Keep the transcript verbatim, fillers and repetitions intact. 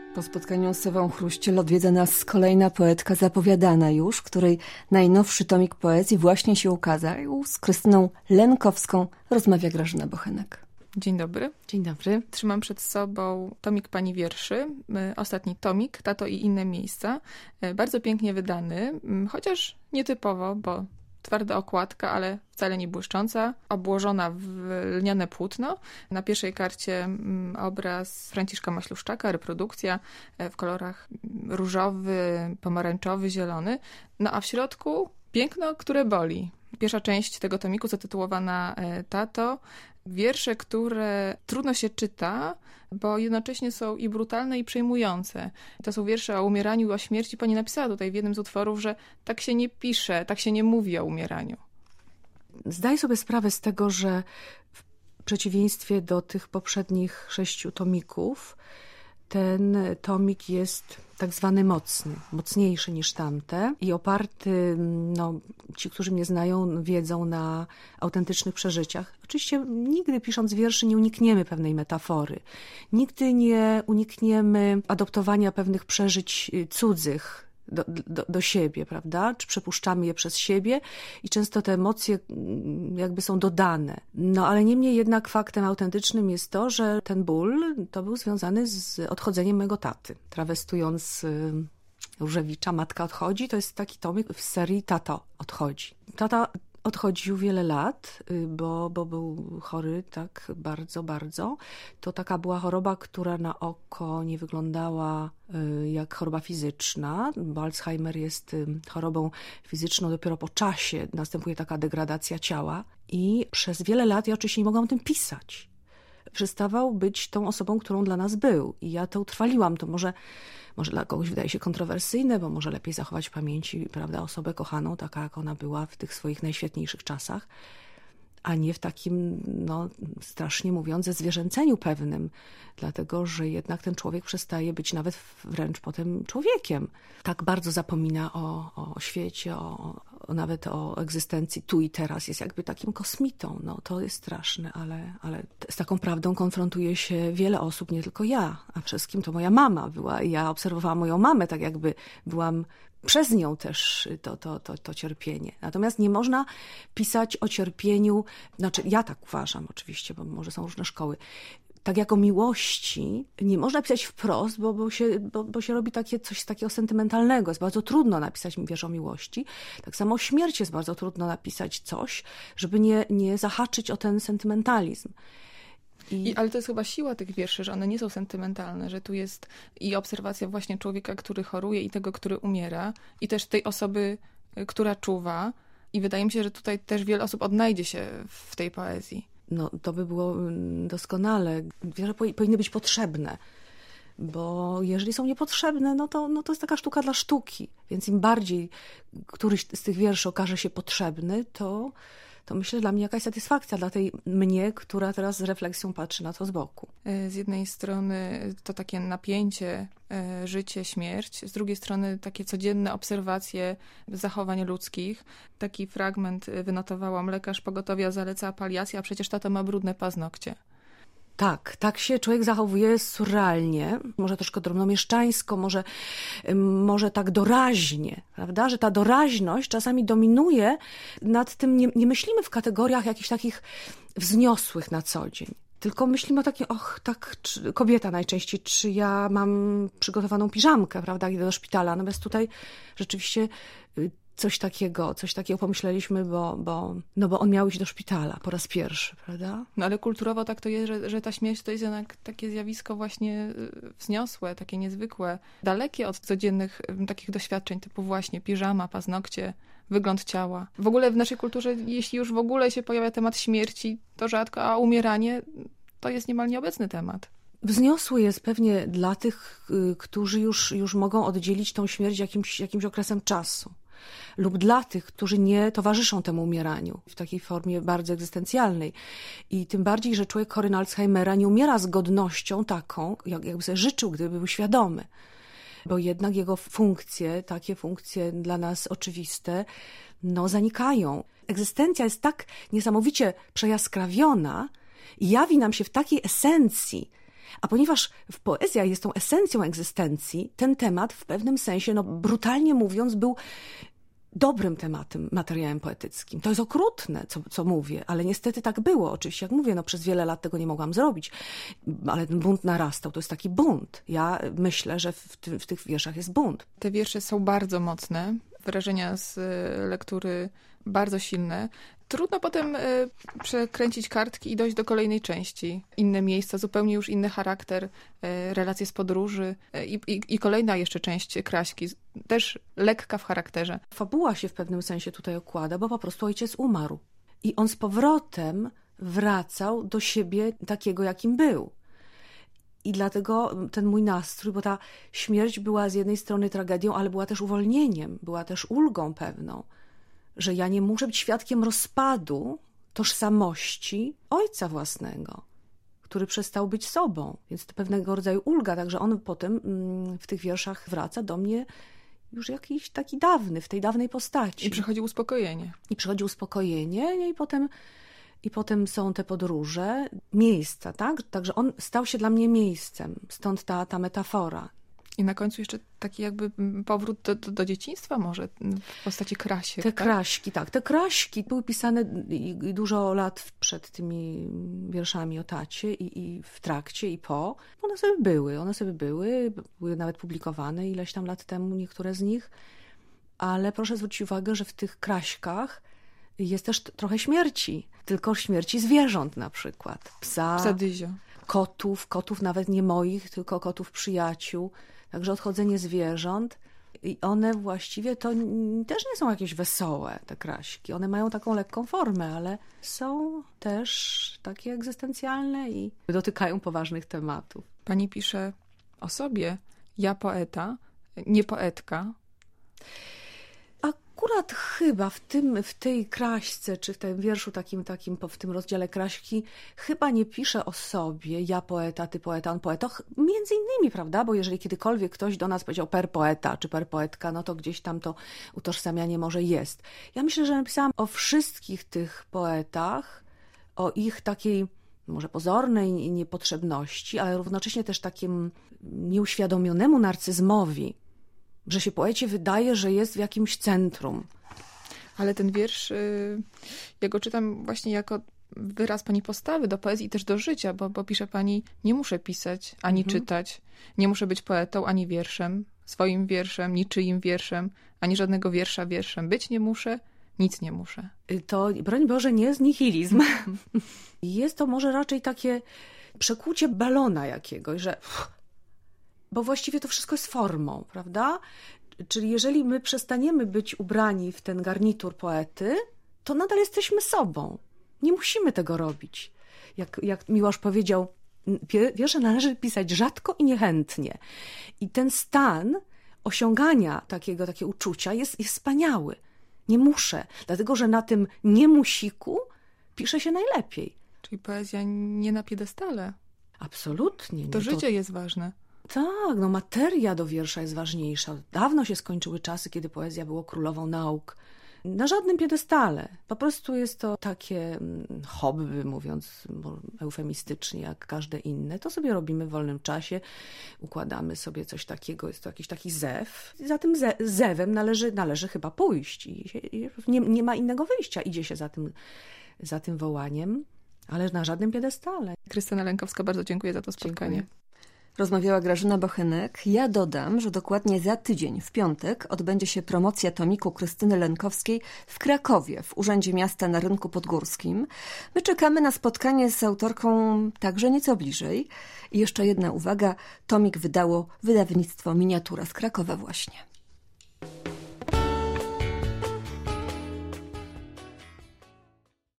Po spotkaniu z Ewą Chruściel odwiedza nas kolejna poetka zapowiadana już, której najnowszy tomik poezji właśnie się ukazał. Z Krystyną Lenkowską rozmawia Grażyna Bochenek. Dzień dobry. Dzień dobry. Trzymam przed sobą tomik pani wierszy, ostatni tomik, Tato i inne miejsca. Bardzo pięknie wydany, chociaż nietypowo, bo twarda okładka, ale wcale nie błyszcząca, obłożona w lniane płótno. Na pierwszej karcie obraz Franciszka Maśluszczaka, reprodukcja w kolorach różowy, pomarańczowy, zielony. No a w środku piękno, które boli. Pierwsza część tego tomiku zatytułowana Tato. Wiersze, które trudno się czyta, bo jednocześnie są i brutalne, i przejmujące. To są wiersze o umieraniu i o śmierci. Pani napisała tutaj w jednym z utworów, że tak się nie pisze, tak się nie mówi o umieraniu. Zdaję sobie sprawę z tego, że w przeciwieństwie do tych poprzednich sześciu tomików, ten tomik jest tak zwany mocny, mocniejszy niż tamte i oparty, no, ci, którzy mnie znają, wiedzą, na autentycznych przeżyciach. Oczywiście nigdy pisząc wierszy nie unikniemy pewnej metafory. Nigdy nie unikniemy adoptowania pewnych przeżyć cudzych do, do, do siebie, prawda? Czy przepuszczamy je przez siebie i często te emocje jakby są dodane. No ale niemniej jednak faktem autentycznym jest to, że ten ból to był związany z odchodzeniem mojego taty. Trawestując Różewicza, Matka odchodzi, to jest taki tomik w serii Tato odchodzi. Tata odchodził wiele lat, bo, bo był chory tak bardzo, bardzo. To taka była choroba, która na oko nie wyglądała jak choroba fizyczna, bo Alzheimer jest chorobą fizyczną, dopiero po czasie następuje taka degradacja ciała i przez wiele lat ja oczywiście nie mogłam o tym pisać. Przestawał być tą osobą, którą dla nas był i ja to utrwaliłam. To może, może dla kogoś wydaje się kontrowersyjne, bo może lepiej zachować w pamięci, prawda, osobę kochaną, taka jak ona była w tych swoich najświetniejszych czasach, a nie w takim, no strasznie mówiąc, zezwierzęceniu pewnym, dlatego że jednak ten człowiek przestaje być nawet wręcz potem człowiekiem. Tak bardzo zapomina o, o świecie, o, o nawet o egzystencji tu i teraz, jest jakby takim kosmitą. No to jest straszne, ale, ale z taką prawdą konfrontuje się wiele osób, nie tylko ja, a przede wszystkim to moja mama była. Ja obserwowałam moją mamę, tak jakby byłam przez nią też to, to, to, to cierpienie. Natomiast nie można pisać o cierpieniu, znaczy ja tak uważam oczywiście, bo może są różne szkoły, tak jak o miłości nie można pisać wprost, bo, bo, się, bo, bo się robi takie, coś takiego sentymentalnego. Jest bardzo trudno napisać wiersz o miłości. Tak samo o śmierci jest bardzo trudno napisać coś, żeby nie, nie zahaczyć o ten sentymentalizm. I, ale to jest chyba siła tych wierszy, że one nie są sentymentalne, że tu jest i obserwacja właśnie człowieka, który choruje i tego, który umiera i też tej osoby, która czuwa i wydaje mi się, że tutaj też wiele osób odnajdzie się w tej poezji. No to by było doskonale. Wiersze powinny być potrzebne, bo jeżeli są niepotrzebne, no to, no to jest taka sztuka dla sztuki, więc im bardziej któryś z tych wierszy okaże się potrzebny, to to myślę dla mnie jakaś satysfakcja, dla tej mnie, która teraz z refleksją patrzy na to z boku. Z jednej strony to takie napięcie, życie, śmierć, z drugiej strony takie codzienne obserwacje zachowań ludzkich. Taki fragment wynotowałam: lekarz pogotowia zaleca paliację, a przecież tato ma brudne paznokcie. Tak, tak się człowiek zachowuje surrealnie, może troszkę drobnomieszczańsko, może, może tak doraźnie, prawda? Że ta doraźność czasami dominuje nad tym, nie, nie myślimy w kategoriach jakichś takich wzniosłych na co dzień. Tylko myślimy o takim, och, tak, czy, kobieta najczęściej, czy ja mam przygotowaną piżamkę, prawda, idę do szpitala. Natomiast tutaj rzeczywiście coś takiego, coś takiego pomyśleliśmy, bo, bo, no bo on miał iść do szpitala po raz pierwszy, prawda? No ale kulturowo tak to jest, że, że ta śmierć to jest jednak takie zjawisko właśnie wzniosłe, takie niezwykłe, dalekie od codziennych takich doświadczeń, typu właśnie piżama, paznokcie, wygląd ciała. W ogóle w naszej kulturze, jeśli już w ogóle się pojawia temat śmierci, to rzadko, a umieranie to jest niemal nieobecny temat. Wzniosły jest pewnie dla tych, którzy już, już mogą oddzielić tą śmierć jakimś, jakimś okresem czasu. Lub dla tych, którzy nie towarzyszą temu umieraniu w takiej formie bardzo egzystencjalnej. I tym bardziej, że człowiek chory na Alzheimera nie umiera z godnością taką, jak, jakby sobie życzył, gdyby był świadomy. Bo jednak jego funkcje, takie funkcje dla nas oczywiste, no zanikają. Egzystencja jest tak niesamowicie przejaskrawiona i jawi nam się w takiej esencji, A ponieważ w poezja jest tą esencją egzystencji, ten temat w pewnym sensie, no brutalnie mówiąc, był dobrym tematem, materiałem poetyckim. To jest okrutne, co, co mówię, ale niestety tak było. Oczywiście, jak mówię, no przez wiele lat tego nie mogłam zrobić, ale ten bunt narastał. To jest taki bunt. Ja myślę, że w, ty, w tych wierszach jest bunt. Te wiersze są bardzo mocne, wrażenia z lektury bardzo silne. Trudno potem y, przekręcić kartki i dojść do kolejnej części. Inne miejsca, zupełnie już inny charakter, y, relacje z podróży y, i, i kolejna jeszcze część Kraśki, też lekka w charakterze. Fabuła się w pewnym sensie tutaj okłada, bo po prostu ojciec umarł. I on z powrotem wracał do siebie takiego, jakim był. I dlatego ten mój nastrój, bo ta śmierć była z jednej strony tragedią, ale była też uwolnieniem, była też ulgą pewną, że ja nie muszę być świadkiem rozpadu tożsamości ojca własnego, który przestał być sobą. Więc to pewnego rodzaju ulga, także on potem w tych wierszach wraca do mnie już jakiś taki dawny, w tej dawnej postaci. I przychodzi uspokojenie. I przychodzi uspokojenie i potem, i potem są te podróże, miejsca, tak? Także on stał się dla mnie miejscem, stąd ta, ta metafora. I na końcu jeszcze taki jakby powrót do, do, do dzieciństwa może w postaci Krasiek. Te tak? Kraśki, tak. Te Kraśki były pisane i, i dużo lat przed tymi wierszami o tacie i, i w trakcie i po. One sobie były, one sobie były, były nawet publikowane ileś tam lat temu niektóre z nich, ale proszę zwrócić uwagę, że w tych Kraśkach jest też trochę śmierci, tylko śmierci zwierząt na przykład. Psa, Psa Dyzio. Kotów, kotów nawet nie moich, tylko kotów przyjaciół. Także odchodzenie zwierząt i one właściwie to też nie są jakieś wesołe, te Kraśki. One mają taką lekką formę, ale są też takie egzystencjalne i dotykają poważnych tematów. Pani pisze o sobie, ja poeta, nie poetka. Akurat chyba w tym, w tej Kraśce, czy w tym wierszu takim, takim w tym rozdziale Kraśki, chyba nie piszę o sobie, ja poeta, ty poeta, on poeta. Między innymi, prawda, bo jeżeli kiedykolwiek ktoś do nas powiedział per poeta, czy per poetka, no to gdzieś tam to utożsamianie może jest. Ja myślę, że napisałam o wszystkich tych poetach, o ich takiej może pozornej niepotrzebności, ale równocześnie też takim nieuświadomionemu narcyzmowi, że się poecie wydaje, że jest w jakimś centrum. Ale ten wiersz, ja go czytam właśnie jako wyraz pani postawy do poezji i też do życia, bo, bo pisze pani, nie muszę pisać, ani mhm. czytać, nie muszę być poetą, ani wierszem, swoim wierszem, niczyim wierszem, ani żadnego wiersza wierszem. Być nie muszę, nic nie muszę. To, broń Boże, nie jest nihilizm. Jest to może raczej takie przekłucie balona jakiegoś, że... Bo właściwie to wszystko jest formą, prawda? Czyli jeżeli my przestaniemy być ubrani w ten garnitur poety, to nadal jesteśmy sobą. Nie musimy tego robić. Jak, jak Miłosz powiedział, wiersze należy pisać rzadko i niechętnie. I ten stan osiągania takiego, takiego uczucia jest, jest wspaniały. Nie muszę, dlatego że na tym niemusiku pisze się najlepiej. Czyli poezja nie na piedestale. Absolutnie. Nie. To życie to... jest ważne. Tak, no materia do wiersza jest ważniejsza. Dawno się skończyły czasy, kiedy poezja było królową nauk. Na żadnym piedestale. Po prostu jest to takie hobby, mówiąc eufemistycznie, jak każde inne. To sobie robimy w wolnym czasie, układamy sobie coś takiego, jest to jakiś taki zew. Za tym ze zewem należy, należy chyba pójść. I, i nie, nie ma innego wyjścia. Idzie się za tym, za tym wołaniem, ale na żadnym piedestale. Krystyna Lękowska, bardzo dziękuję za to spotkanie. Dziękuję. Rozmawiała Grażyna Bochenek. Ja dodam, że dokładnie za tydzień, w piątek, odbędzie się promocja tomiku Krystyny Lękowskiej w Krakowie, w Urzędzie Miasta na Rynku Podgórskim. My czekamy na spotkanie z autorką także nieco bliżej. I jeszcze jedna uwaga, tomik wydało wydawnictwo Miniatura z Krakowa właśnie.